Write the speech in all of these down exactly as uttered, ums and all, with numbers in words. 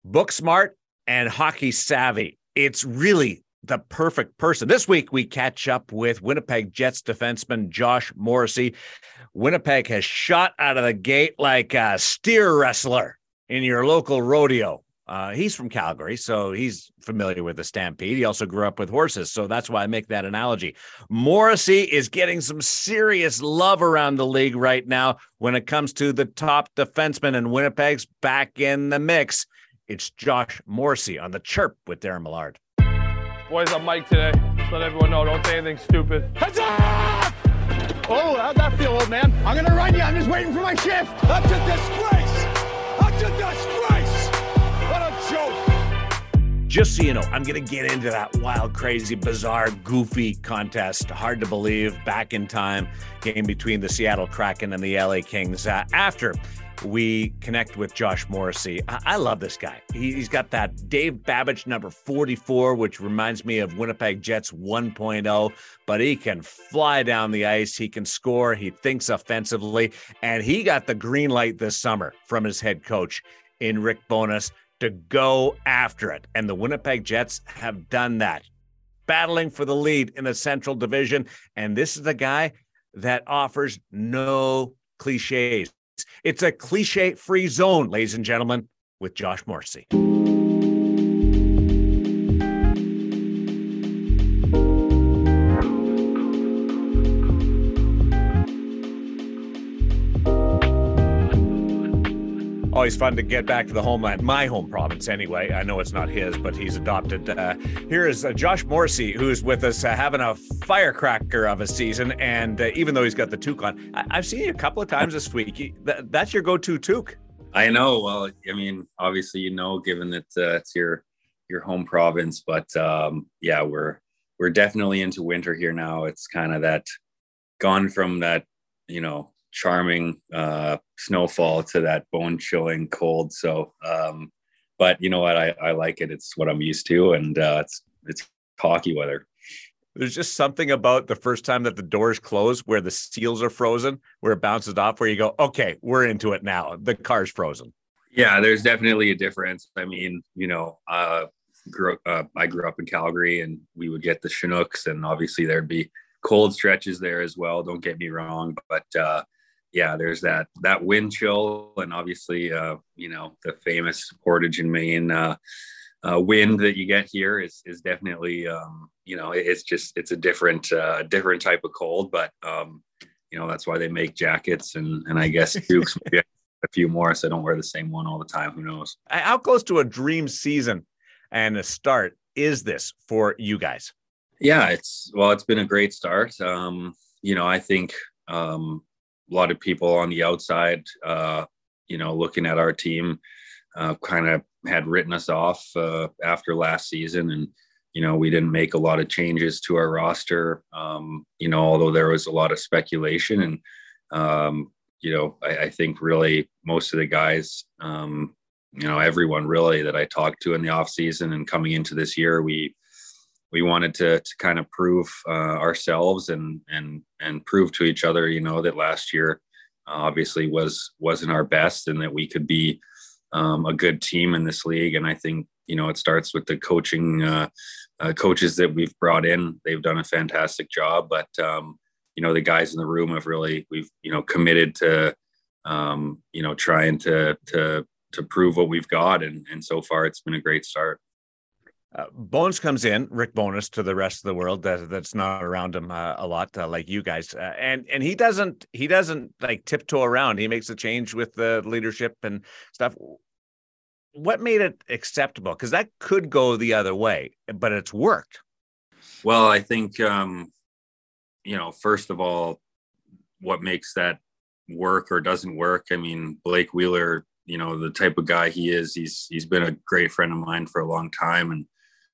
Book smart and hockey savvy. It's really the perfect person. This week, we catch up with Winnipeg Jets defenseman Josh Morrissey. Winnipeg has shot out of the gate like a steer wrestler in your local rodeo. Uh, he's from Calgary, so he's familiar with the Stampede. He also grew up with horses, so that's why I make that analogy. Morrissey is getting some serious love around the league right now when it comes to the top defenseman, and Winnipeg's back in the mix. It's Josh Morrissey on The Chirp with Darren Millard. Boys, I'm Mike today. Just let everyone know, don't say anything stupid. Heads up! Oh, how'd that feel, old man? I'm gonna run you. I'm just waiting for my shift. That's a disgrace! That's a disgrace! What a joke! Just so you know, I'm going to get into that wild, crazy, bizarre, goofy contest. Hard to believe, back in time, game between the Seattle Kraken and the L A Kings. Uh, after we connect with Josh Morrissey. I, I love this guy. He, he's got that Dave Babbage number forty-four, which reminds me of Winnipeg Jets one point oh, but he can fly down the ice. He can score. He thinks offensively, and he got the green light this summer from his head coach in Rick Bowness to go after it. And the Winnipeg Jets have done that, battling for the lead in the Central Division. And this is a guy that offers no cliches. It's a cliche-free zone, ladies and gentlemen, with Josh Morrissey. Always fun to get back to the homeland, my home province anyway. I know it's not his, but he's adopted. Uh, here is uh, Josh Morrissey, who's with us, uh, having a firecracker of a season. And uh, even though he's got the toque on, I- I've seen you a couple of times this week. Th- that's your go-to toque. I know. Well, I mean, obviously, you know, given that uh, it's your your home province, but um, yeah, we're we're definitely into winter here now. It's kind of that gone from that, you know, charming uh snowfall to that bone chilling cold. So um but you know what, I, I like it. It's what I'm used to, and uh it's it's hockey weather. There's just something about the first time that the doors close where the seals are frozen, where it bounces off, where you go, okay, we're into it now. The car's frozen. Yeah, there's definitely a difference. I mean, you know, uh grew uh, I grew up in Calgary, and we would get the Chinooks, and obviously there'd be cold stretches there as well, don't get me wrong, but uh yeah, there's that that wind chill, and obviously, uh, you know, the famous Portage and Maine uh, uh, wind that you get here is is definitely, um, you know, it's just it's a different uh, different type of cold. But um, you know, that's why they make jackets, and and I guess Dukes maybe a few more, so I don't wear the same one all the time. Who knows? How close to a dream season and a start is this for you guys? Yeah, it's well, it's been a great start. Um, you know, I think. Um, A lot of people on the outside, uh, you know, looking at our team, uh, kind of had written us off uh, after last season. And, you know, we didn't make a lot of changes to our roster, um, you know, although there was a lot of speculation. And, um, you know, I, I think really most of the guys, um, you know, everyone really that I talked to in the off season and coming into this year, we, we wanted to to kind of prove uh, ourselves and and and prove to each other, you know, that last year uh, obviously was wasn't our best, and that we could be um, a good team in this league. And I think, you know, it starts with the coaching uh, uh, coaches that we've brought in. They've done a fantastic job, but um, you know, the guys in the room have really we've you know committed to um, you know trying to to to prove what we've got, and and so far it's been a great start. Uh, Bones comes in, Rick Bowness, to the rest of the world that that's not around him uh, a lot, uh, like you guys, uh, and and he doesn't he doesn't like tiptoe around. He makes a change with the leadership and stuff. What made it acceptable? Because that could go the other way, but it's worked. Well, I think um, you know, first of all, what makes that work or doesn't work. I mean, Blake Wheeler, you know, the type of guy he is, he's he's been a great friend of mine for a long time, and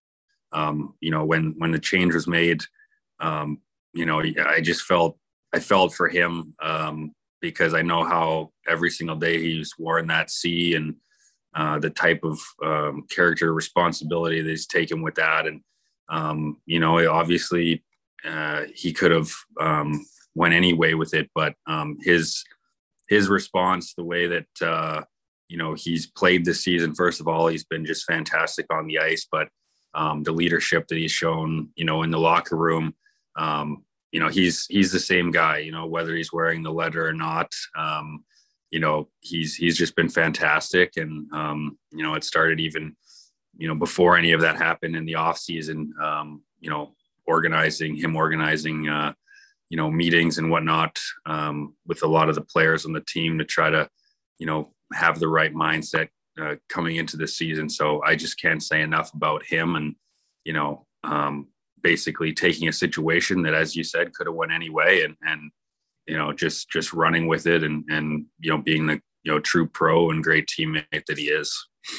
Um, you know, when, when the change was made, um, you know, I just felt, I felt for him, um, because I know how every single day he's worn that C, and uh, the type of um, character responsibility that he's taken with that. And, um, you know, obviously uh, he could have um, went any way with it, but um, his, his response, the way that, uh, you know, he's played this season. First of all, he's been just fantastic on the ice, but um, the leadership that he's shown, you know, in the locker room, um, you know, he's, he's the same guy, you know, whether he's wearing the letter or not. Um, you know, he's, he's just been fantastic. And, um, you know, it started even, you know, before any of that happened in the off season, um, you know, organizing him, organizing, uh, you know, meetings and whatnot, um, with a lot of the players on the team to try to, you know, have the right mindset, uh, coming into the season. So I just can't say enough about him and, you know, um, basically taking a situation that, as you said, could have went any way and, and, you know, just, just running with it and, and, you know, being the, you know, true pro and great teammate that he is.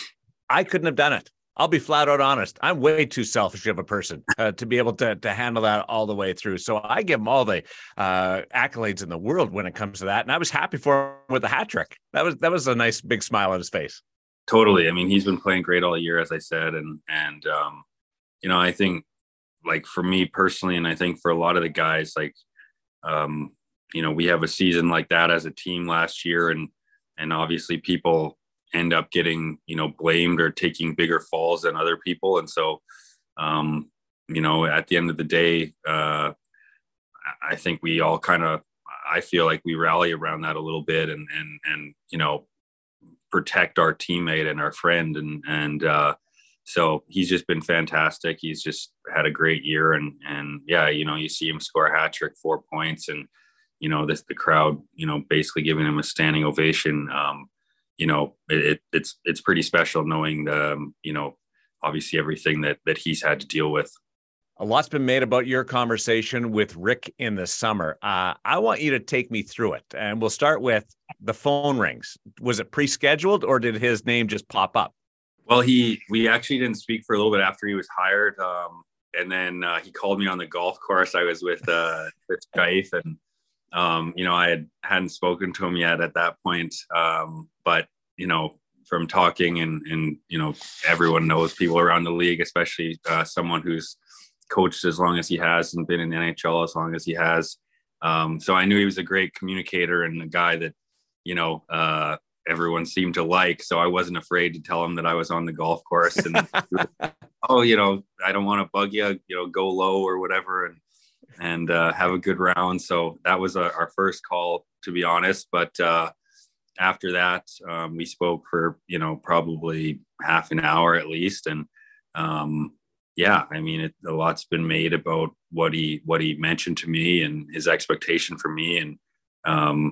I couldn't have done it. I'll be flat out honest. I'm way too selfish of a person uh, to be able to to handle that all the way through. So I give him all the uh, accolades in the world when it comes to that. And I was happy for him with the hat trick. That was that was a nice big smile on his face. Totally. I mean, he's been playing great all year, as I said. And, and um, you know, I think like for me personally, and I think for a lot of the guys, like, um, you know, we have a season like that as a team last year. And, and obviously people end up getting, you know, blamed or taking bigger falls than other people. And so, um, you know, at the end of the day, uh, I think we all kind of, I feel like we rally around that a little bit and, and, and, you know, protect our teammate and our friend. And, and, uh, so he's just been fantastic. He's just had a great year and, and yeah, you know, you see him score a hat trick, four points and, you know, this, the crowd, you know, basically giving him a standing ovation. Um, you know, it, it's, it's pretty special knowing the, um, you know, obviously everything that, that he's had to deal with. A lot's been made about your conversation with Rick in the summer. Uh, I want you to take me through it and we'll start with the phone rings. Was it pre-scheduled or did his name just pop up? Well, he, we actually didn't speak for a little bit after he was hired. Um, and then uh, he called me on the golf course. I was with, uh, with Skype and, Um, you know, I had, hadn't spoken to him yet at that point. Um, but, you know, from talking and, and, you know, everyone knows people around the league, especially uh, someone who's coached as long as he has and been in the N H L as long as he has. Um, so I knew he was a great communicator and a guy that, you know, uh, everyone seemed to like. So I wasn't afraid to tell him that I was on the golf course and, oh, you know, I don't want to bug you, you know, go low or whatever. And, and uh, have a good round. So that was a, our first call, to be honest. But uh, after that, um, we spoke for, you know, probably half an hour at least. And um, yeah, I mean, it, a lot's been made about what he, what he mentioned to me and his expectation for me. And um,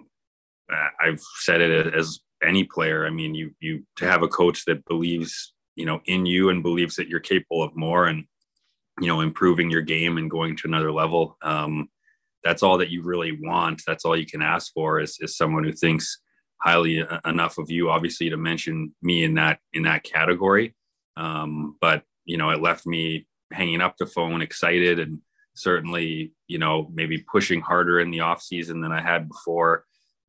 I've said it as any player. I mean, you, you, to have a coach that believes, you know, in you and believes that you're capable of more and, you know, improving your game and going to another level. Um, that's all that you really want. That's all you can ask for is, is someone who thinks highly enough of you, obviously, to mention me in that, in that category. Um, but, you know, it left me hanging up the phone, excited and certainly, you know, maybe pushing harder in the off season than I had before,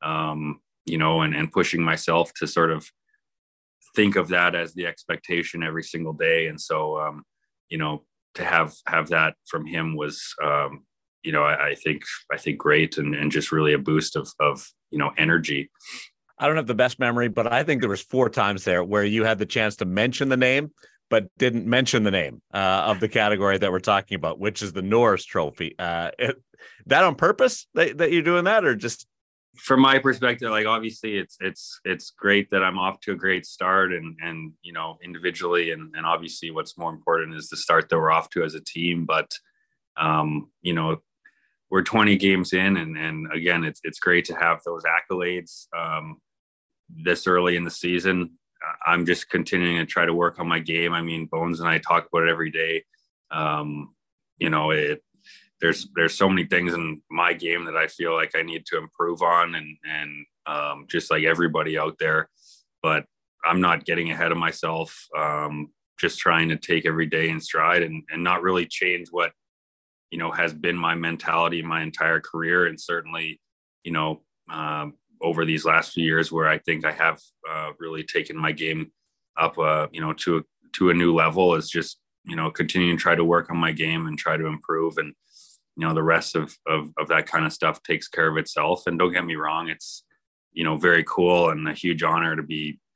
um, you know, and, and pushing myself to sort of think of that as the expectation every single day. And so, um, you know, to have, have that from him was, um, you know, I, I think, I think great and, and just really a boost of, of, you know, energy. I don't have the best memory, but I think there was four times there where you had the chance to mention the name, but didn't mention the name uh, of the category that we're talking about, which is the Norris Trophy. Uh, it, that on purpose that, that you're doing that, or just? From my perspective, like obviously it's, it's, it's great that I'm off to a great start and, and, you know, individually and, and obviously what's more important is the start that we're off to as a team. But, um, you know, we're twenty games in and, and again, it's, it's great to have those accolades um, this early in the season. I'm just continuing to try to work on my game. I mean, Bones and I talk about it every day. Um, you know, it, there's, there's so many things in my game that I feel like I need to improve on and, and um, just like everybody out there, but I'm not getting ahead of myself. Um, just trying to take every day in stride and, and not really change what, you know, has been my mentality my entire career. And certainly, you know, um, over these last few years where I think I have uh, really taken my game up, uh, you know, to, a, to a new level is just, you know, continuing to try to work on my game and try to improve. And, you know, the rest of, of, of that kind of stuff takes care of itself. And don't get me wrong, it's, you know, very cool and a huge honor to be,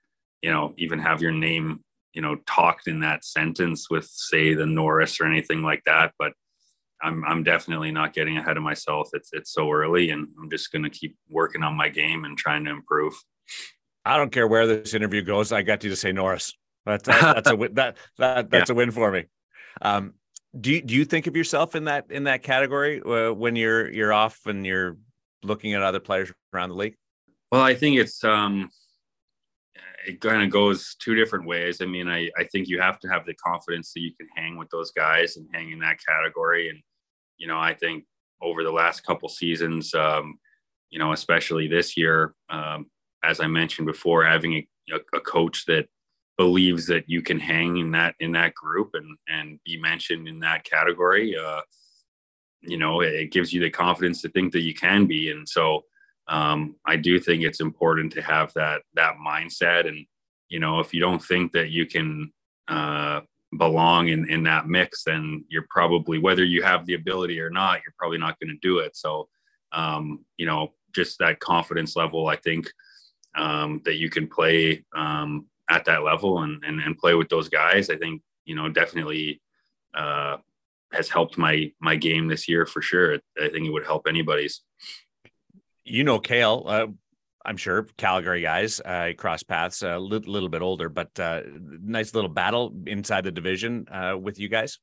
you know, even have your name, you know, talked in that sentence with, say, the Norris or anything like that. But I'm I'm definitely not getting ahead of myself. It's it's so early, and I'm just going to keep working on my game and trying to improve. I don't care where this interview goes. I got you to say Norris. That's that, that's a win, that that that's yeah. a win for me. Um, do you, do you think of yourself in that in that category uh, when you're you're off and you're looking at other players around the league? Well, I think it's um, it kind of goes two different ways. I mean, I I think you have to have the confidence that you can hang with those guys and hang in that category. And you know, I think over the last couple seasons, um, you know, especially this year, um, as I mentioned before, having a, a coach that believes that you can hang in that in that group and and be mentioned in that category, uh, you know, it, it gives you the confidence to think that you can be. And so um, I do think it's important to have that that mindset. And you know, if you don't think that you can uh, belong in, in that mix, then you're probably, whether you have the ability or not, you're probably not going to do it. So, um, you know, just that confidence level, I think um, that you can play um, at that level and, and, and play with those guys, I think, you know, definitely uh, has helped my, my game this year for sure. I think it would help anybody's. You know, Cale, uh, I'm sure Calgary guys uh, cross paths a li- little bit older, but uh, nice little battle inside the division uh, with you guys.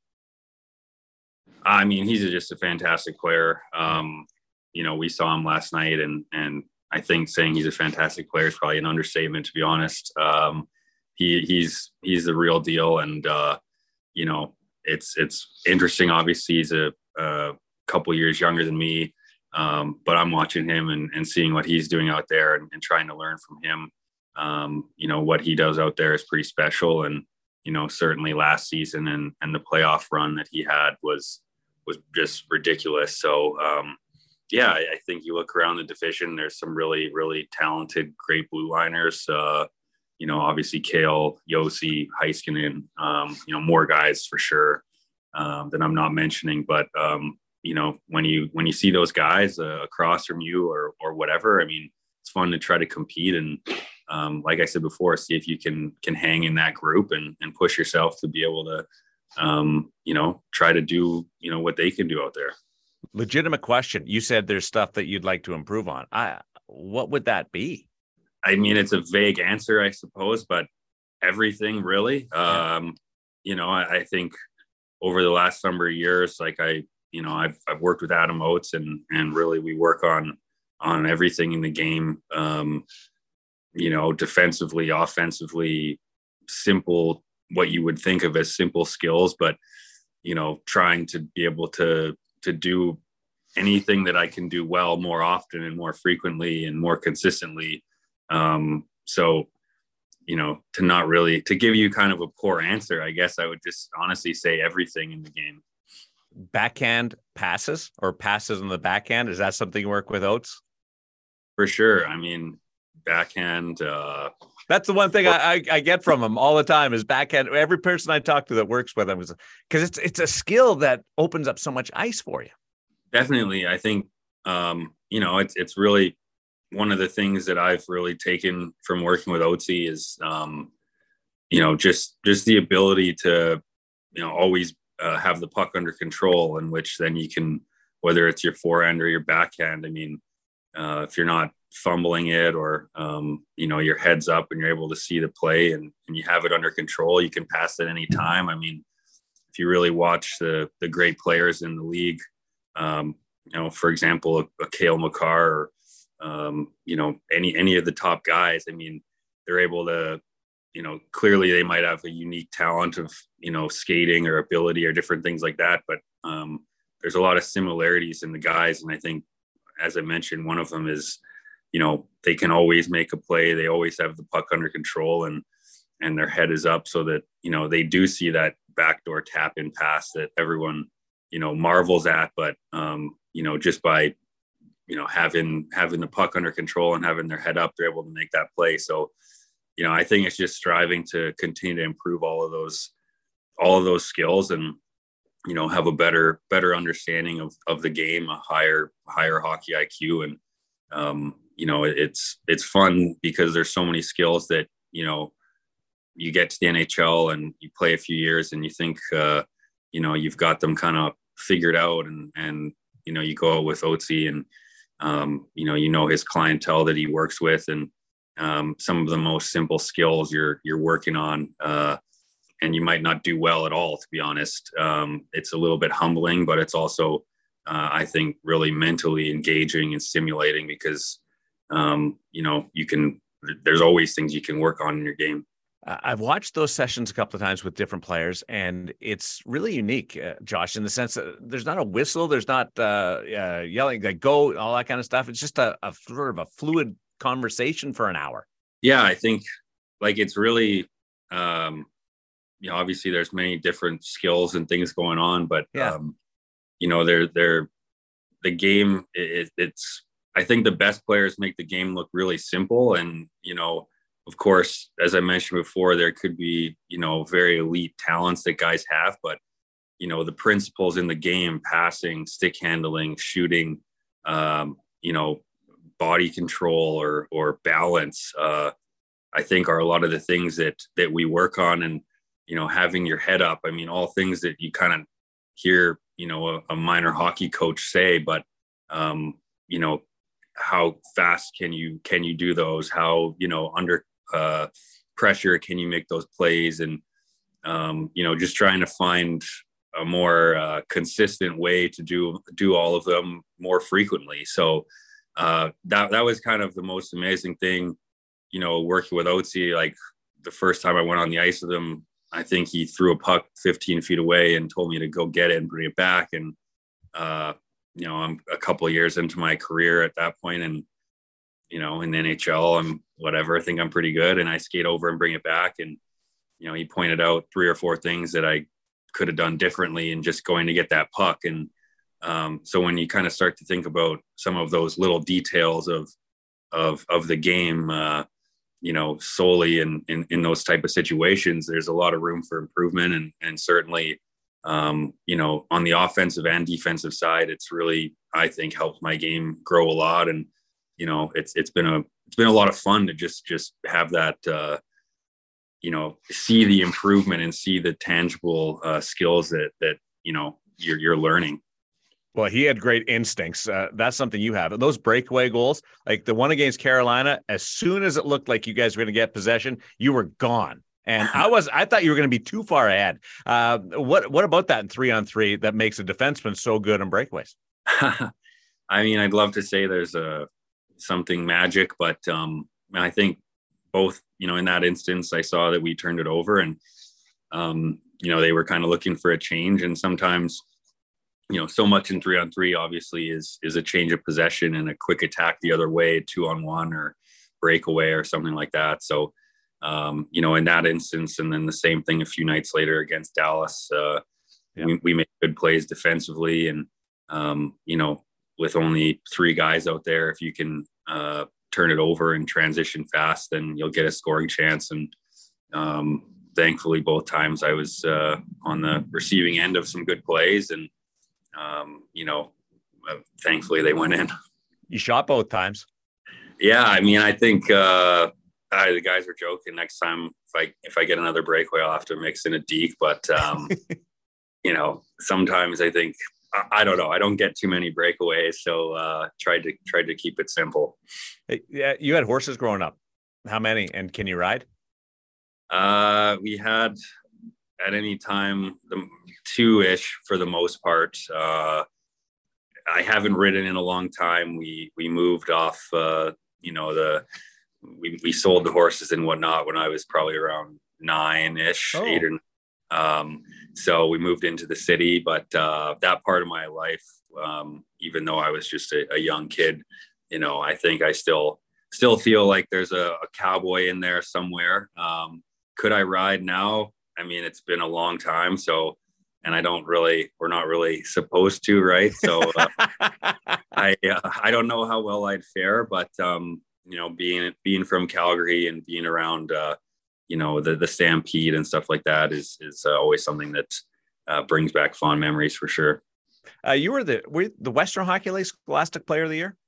I mean, he's just a fantastic player. Um, you know, we saw him last night, and and I think saying he's a fantastic player is probably an understatement, to be honest. Um, he he's he's the real deal, and uh, you know, it's it's interesting. Obviously, he's a, a couple years younger than me. Um, but I'm watching him and, and seeing what he's doing out there and, and trying to learn from him. Um, you know, what he does out there is pretty special. And, you know, certainly last season and, and the playoff run that he had was, was just ridiculous. So, um, yeah, I, I think you look around the division, there's some really, really talented, great blue liners. Uh, you know, obviously Cale, Josi, Heiskanen, um, you know, more guys for sure um, that I'm not mentioning, but, um, you know, when you when you see those guys uh, across from you or or whatever, I mean, it's fun to try to compete and, um, like I said before, see if you can can hang in that group and and push yourself to be able to, um, you know, try to do you know what they can do out there. Legitimate question. You said there's stuff that you'd like to improve on. I what would that be? I mean, it's a vague answer, I suppose, but everything really. Yeah. Um, you know, I, I think over the last number of years, like I. You know, I've I've worked with Adam Oates and and really we work on on everything in the game. Um, you know, defensively, offensively, simple, what you would think of as simple skills, but you know, trying to be able to to do anything that I can do well more often and more frequently and more consistently. Um, so, you know, to not really to give you kind of a poor answer, I guess I would just honestly say everything in the game. Backhand passes or passes on the backhand. Is that something you work with Oates? For sure. I mean, backhand. Uh, That's the one thing I, I, I get from him all the time is backhand. Every person I talk to that works with him is because it's it's a skill that opens up so much ice for you. Definitely. I think, um, you know, it's it's really one of the things that I've really taken from working with Oatesy is, um, you know, just just the ability to, you know, always Uh, have the puck under control, in which then you can, whether it's your forehand or your backhand. I mean, uh, if you're not fumbling it or, um, you know, your head's up and you're able to see the play and, and you have it under control, you can pass at any time. I mean, if you really watch the the great players in the league, um, you know, for example, a, a Cale Makar or, um, you know, any, any of the top guys, I mean, they're able to, you know, clearly they might have a unique talent of, you know, skating or ability or different things like that. But um, there's a lot of similarities in the guys. And I think, as I mentioned, one of them is, you know, they can always make a play. They always have the puck under control and, and their head is up so that, you know, they do see that backdoor tap in pass that everyone, you know, marvels at. But, um, you know, just by, you know, having, having the puck under control and having their head up, they're able to make that play. So, you know, I think it's just striving to continue to improve all of those, all of those skills and, you know, have a better, better understanding of, of the game, a higher, higher hockey I Q. And, um, you know, it's, it's fun because there's so many skills that, you know, you get to the N H L and you play a few years and you think, uh, you know, you've got them kind of figured out, and, and, you know, you go out with Otzi and, um, you know, you know, his clientele that he works with, and, um, some of the most simple skills you're, you're working on, uh, and you might not do well at all, to be honest. Um, it's a little bit humbling, but it's also, uh, I think, really mentally engaging and stimulating, because, um, you know, you can, there's always things you can work on in your game. I've watched those sessions a couple of times with different players, and it's really unique, uh, Josh, in the sense that there's not a whistle, there's not uh, uh, yelling, like go, all that kind of stuff. It's just a, a sort of a fluid conversation for an hour. Yeah, I think like it's really, um, you know, obviously there's many different skills and things going on, but yeah. um, you know, they're they're the game. It, it's I think the best players make the game look really simple, and you know. Of course, as I mentioned before, there could be, you know, very elite talents that guys have, but, you know, the principles in the game, passing, stick handling, shooting, um, you know, body control or, or balance, uh, I think are a lot of the things that, that we work on. And, you know, having your head up, I mean, all things that you kind of hear, you know, a, a minor hockey coach say, but, um, you know, how fast can you, can you do those? How, you know, under, uh, pressure can you make those plays? And, um, you know, just trying to find a more, uh, consistent way to do, do all of them more frequently. So, uh, that, that was kind of the most amazing thing, you know, working with Otzi. Like the first time I went on the ice with him, I think he threw a puck fifteen feet away and told me to go get it and bring it back. And, uh, you know, I'm a couple of years into my career at that point, and, you know, in the N H L, I'm whatever, I think I'm pretty good. And I skate over and bring it back. And, you know, he pointed out three or four things that I could have done differently in just going to get that puck. And um, so when you kind of start to think about some of those little details of, of, of the game, uh, you know, solely in, in, in those type of situations, there's a lot of room for improvement. And, and certainly, um, you know, on the offensive and defensive side, it's really, I think, helped my game grow a lot. And, you know, it's, it's been a, it's been a lot of fun to just, just have that, uh, you know, see the improvement and see the tangible uh, skills that, that, you know, you're, you're learning. Well, he had great instincts. Uh, that's something you have. Those breakaway goals, like the one against Carolina, as soon as it looked like you guys were going to get possession, you were gone. And I was, I thought you were going to be too far ahead. Uh, what, what about that in three on three that makes a defenseman so good on breakaways? I mean, I'd love to say there's a, something magic, but um, I think both, you know, in that instance, I saw that we turned it over, and, um, you know, they were kind of looking for a change. And sometimes, you know, so much in three on three obviously is, is a change of possession and a quick attack the other way, two on one or breakaway or something like that. So, um, you know, in that instance, and then the same thing a few nights later against Dallas, uh, yeah. we, we made good plays defensively. And, um, you know, with only three guys out there, if you can uh, turn it over and transition fast, then you'll get a scoring chance. And um, thankfully, both times I was uh, on the receiving end of some good plays, and um, you know, uh, thankfully they went in. You shot both times. Yeah, I mean, I think uh, I, the guys were joking. Next time, if I if I get another breakaway, I'll have to mix in a deke. But um, you know, sometimes I think. I don't know. I don't get too many breakaways, so uh, tried to tried to keep it simple. Hey, yeah, you had horses growing up. How many? And can you ride? Uh, we had at any time the two-ish for the most part. Uh, I haven't ridden in a long time. We we moved off. Uh, you know the we we sold the horses and whatnot when I was probably around nine-ish, oh. eight or nine. Um, so we moved into the city, but, uh, that part of my life, um, even though I was just a, a young kid, you know, I think I still, still feel like there's a, a cowboy in there somewhere. Um, could I ride now? I mean, it's been a long time. So, and I don't really, we're not really supposed to, right? So, uh, I, uh, I don't know how well I'd fare, but, um, you know, being, being from Calgary and being around, uh, you know, the, the Stampede and stuff like that is, is uh, always something that uh, brings back fond memories for sure. Uh, you were the, were the Western Hockey League Scholastic Player of the Year?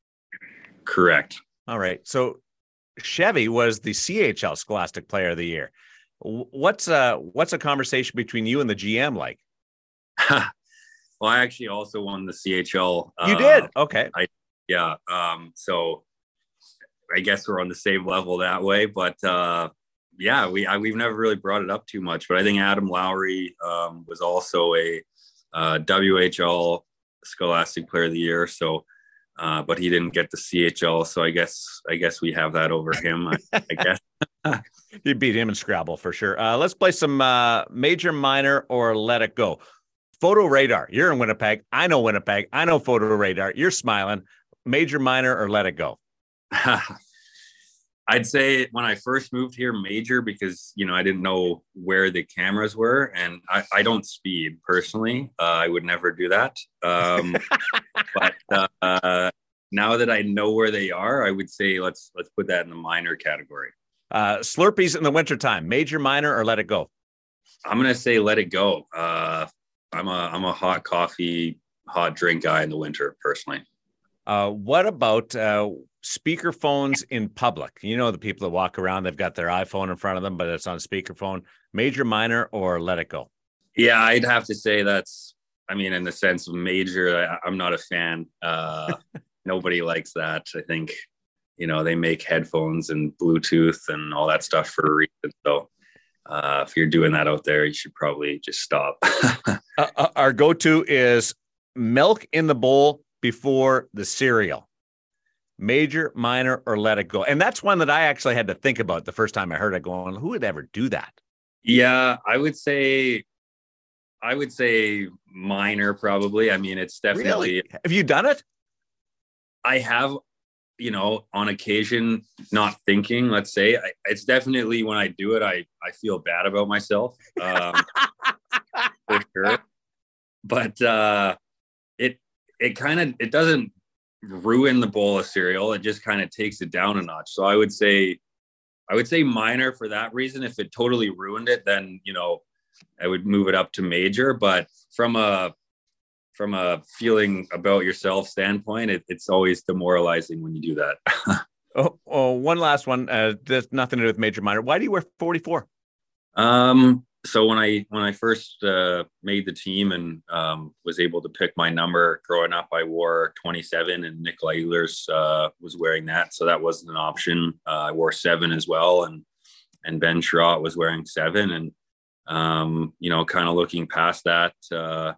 Correct. All right. So Chevy was the C H L Scholastic Player of the Year. What's uh what's a conversation between you and the G M like? Well, I actually also won the C H L. You uh, did? Okay. I yeah. Um, so I guess we're on the same level that way. But uh, yeah, we I, we've never really brought it up too much. But I think Adam Lowry um, was also a uh, W H L Scholastic Player of the Year. So, uh, but he didn't get the C H L. So I guess I guess we have that over him. I, I guess. You beat him in Scrabble for sure. Uh, let's play some uh, major, minor, or let it go. Photo Radar. You're in Winnipeg. I know Winnipeg. I know Photo Radar. You're smiling. Major, minor, or let it go? I'd say when I first moved here, major, because, you know, I didn't know where the cameras were, and I, I don't speed personally. Uh, I would never do that. Um, but uh, now that I know where they are, I would say let's let's put that in the minor category. Uh, Slurpees in the wintertime, major, minor, or let it go? I'm gonna say let it go. Uh, I'm a I'm a hot coffee, hot drink guy in the winter, personally. Uh, what about uh, speaker phones in public? You know, the people that walk around, they've got their iPhone in front of them, but it's on speakerphone. Major, minor, or let it go? Yeah, I'd have to say that's, I mean, in the sense of major, I, I'm not a fan. Uh, nobody likes that. I think, you know, they make headphones and Bluetooth and all that stuff for a reason. So uh, if you're doing that out there, you should probably just stop. uh, our go-to is milk in the bowl before the cereal. Major, minor, or let it go? And that's one that I actually had to think about the first time I heard it, going, who would ever do that? Yeah, I would say, I would say minor probably. I mean, it's definitely. Really? Have you done it? I have, you know, on occasion, not thinking, let's say. I, it's definitely when I do it, I, I feel bad about myself. Um, for sure. But uh, it, it kind of, it doesn't ruin the bowl of cereal. It just kind of takes it down a notch. So I would say, I would say minor for that reason. If it totally ruined it, then, you know, I would move it up to major. But from a, from a feeling about yourself standpoint, it, it's always demoralizing when you do that. oh, oh, one last one. Uh, there's nothing to do with major, minor. Why do you wear forty-four? Um, So when I when I first uh, made the team and um, was able to pick my number growing up, I wore twenty-seven, and Nikolai Ehlers uh, was wearing that, so that wasn't an option. Uh, I wore seven as well, and and Ben Sherratt was wearing seven, and um, you know, kind of looking past that, uh,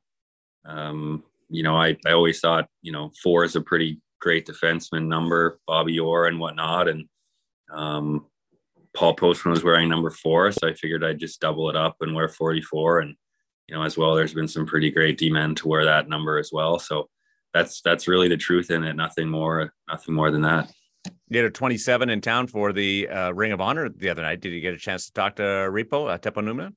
um, you know, I I always thought, you know, four is a pretty great defenseman number, Bobby Orr and whatnot, and um, Paul Postman was wearing number four, so I figured I'd just double it up and wear forty-four. And, you know, as well, there's been some pretty great D-men to wear that number as well. So that's that's really the truth in it. Nothing more, nothing more than that. You had a twenty-seven in town for the uh, Ring of Honor the other night. Did you get a chance to talk to Repo, uh, Teppo Numminen?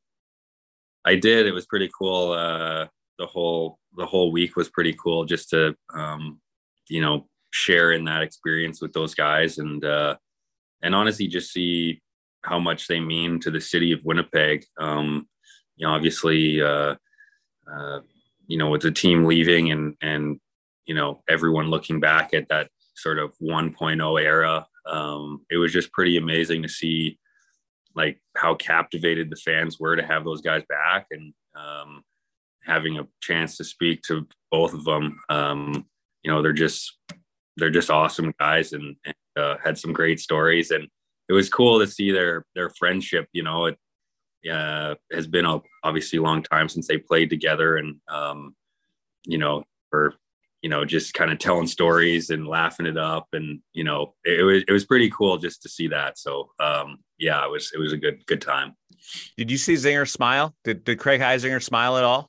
I did. It was pretty cool. Uh, the whole the whole week was pretty cool, just to um, you know, share in that experience with those guys, and uh, and honestly just see how much they mean to the city of Winnipeg. Um, you know, obviously, uh, uh, you know, with the team leaving and, and, you know, everyone looking back at that sort of one point oh era, um, it was just pretty amazing to see like how captivated the fans were to have those guys back, and um, having a chance to speak to both of them. Um, you know, they're just, they're just awesome guys, and, and uh, had some great stories, and it was cool to see their their friendship. You know, it uh, has been a obviously a long time since they played together, and um, you know, for you know, just kind of telling stories and laughing it up, and you know, it, it was it was pretty cool just to see that. So um, yeah, it was it was a good good time. Did you see Zinger smile? Did did Craig Heisinger smile at all?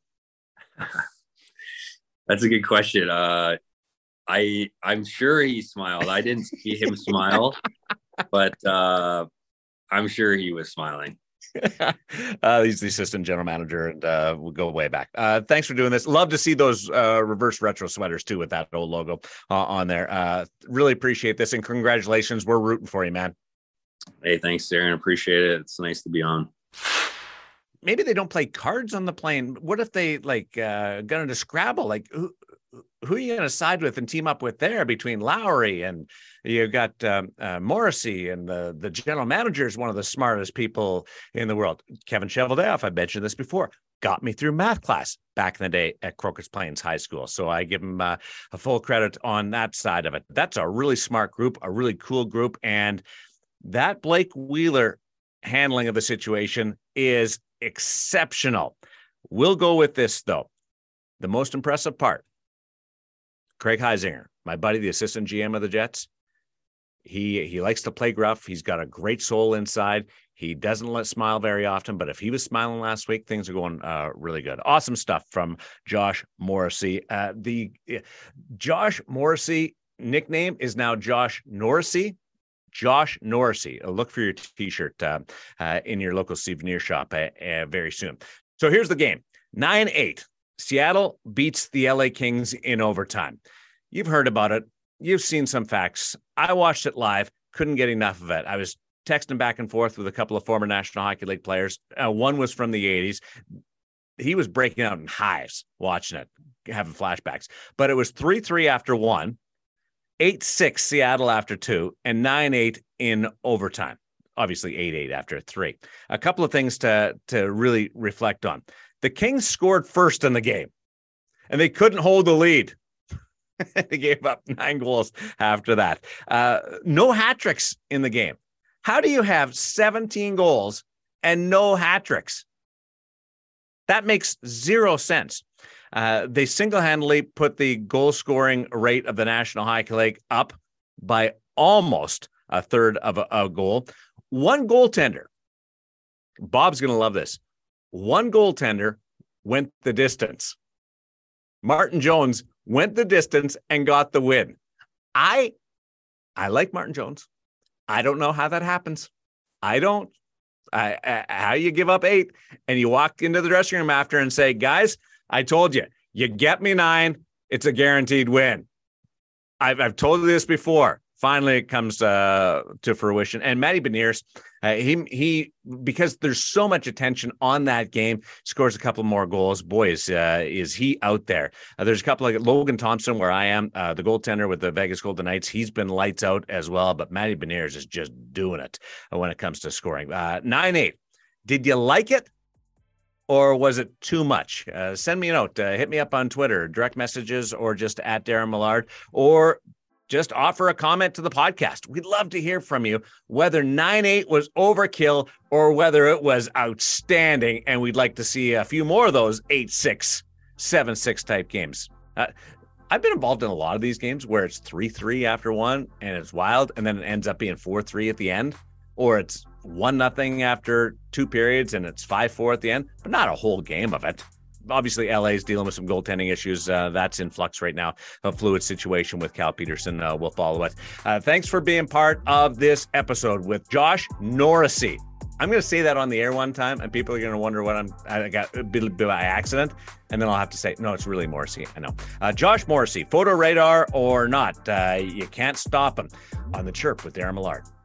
That's a good question. Uh, I I'm sure he smiled. I didn't see him smile. But uh, I'm sure he was smiling. uh, he's the assistant general manager, and uh, we'll go way back. Uh, thanks for doing this. Love to see those uh, reverse retro sweaters too, with that old logo uh, on there. Uh, really appreciate this, and congratulations. We're rooting for you, man. Hey, thanks, Darren. Appreciate it. It's nice to be on. Maybe they don't play cards on the plane. What if they like uh, got into Scrabble? Like, who, who are you going to side with and team up with there between Lowry and you got um, uh, Morrissey, and the, the general manager is one of the smartest people in the world. Kevin Cheveldayoff, I mentioned this before, got me through math class back in the day at Crocus Plains High School. So I give him uh, a full credit on that side of it. That's a really smart group, a really cool group. And that Blake Wheeler handling of the situation is exceptional. We'll go with this, though. The most impressive part, Craig Heisinger, my buddy, the assistant G M of the Jets, he he likes to play gruff. He's got a great soul inside. He doesn't let smile very often, but if he was smiling last week, things are going uh, really good. Awesome stuff from Josh Morrissey. Uh, the uh, Josh Morrissey nickname is now Josh Norrisy. Josh Norrisy. Look for your t-shirt uh, uh, in your local souvenir shop uh, uh, very soon. So here's the game. nine eight. Seattle beats the L A Kings in overtime. You've heard about it. You've seen some facts. I watched it live. Couldn't get enough of it. I was texting back and forth with a couple of former National Hockey League players. Uh, one was from the eighties. He was breaking out in hives watching it, having flashbacks. But it was three three after one, eight six Seattle after two, and nine eight in overtime. Obviously eight eight after three. A couple of things to, to really reflect on. The Kings scored first in the game, and they couldn't hold the lead. They gave up nine goals after that. Uh, no hat tricks in the game. How do you have seventeen goals and no hat tricks? That makes zero sense. Uh, they single-handedly put the goal-scoring rate of the National Hockey League up by almost a third of a, a goal. One goaltender, Bob's going to love this, one goaltender went the distance. Martin Jones went the distance and got the win. I, I like Martin Jones. I don't know how that happens. I don't. I, I, how you give up eight and you walk into the dressing room after and say, guys, I told you, you get me nine, it's a guaranteed win. I've, I've told you this before. Finally, it comes uh, to fruition. And Matty Beniers, uh, he, he, because there's so much attention on that game, scores a couple more goals. Boy, is, uh, is he out there. Uh, there's a couple like Logan Thompson, where I am, uh, the goaltender with the Vegas Golden Knights. He's been lights out as well, but Matty Beniers is just doing it when it comes to scoring. Uh, nine eight. Did you like it? Or was it too much? Uh, send me a note. Uh, hit me up on Twitter, direct messages, or just at Darren Millard, or just offer a comment to the podcast. We'd love to hear from you, whether nine eight was overkill or whether it was outstanding. And we'd like to see a few more of those eight six, seven six type games. Uh, I've been involved in a lot of these games where it's three three after one and it's wild, and then it ends up being four three at the end, or it's one nothing after two periods and it's five four at the end, but not a whole game of it. Obviously, L A is dealing with some goaltending issues. Uh, that's in flux right now. A fluid situation with Cal Peterson. Uh, we'll follow it. Uh, thanks for being part of this episode with Josh Norrisy. I'm going to say that on the air one time, and people are going to wonder what I'm. I got a bit by accident, and then I'll have to say, no, it's really Morrissey. I know. Uh, Josh Morrissey, photo radar or not, uh, you can't stop him on the Chirp with Darren Millard.